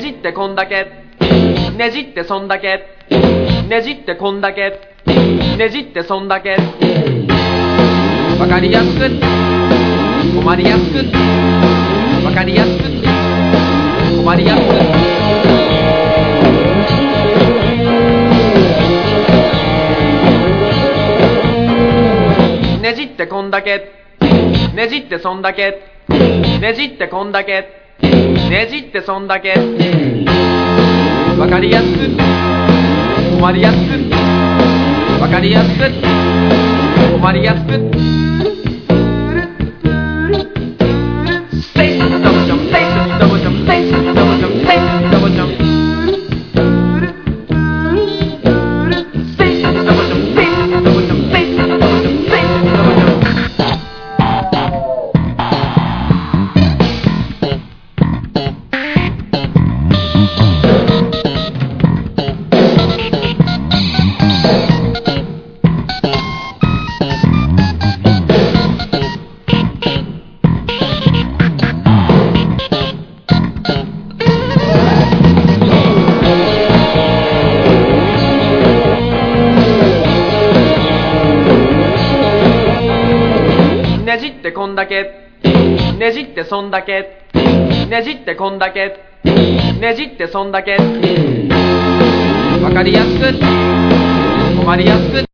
じってこんだけねじってそんだけねじってこんだけねじってそんだけわかりやすく困りやすくわかりやすく困りやすくねじってこんだけねじってそんだけねじってこんだけねじってそんだけわかりやすく困りやすくわかりやすく困りやすくねじってこんだけねじってそんだけねじってこんだけねじってそんだけわかりやすく困りやすく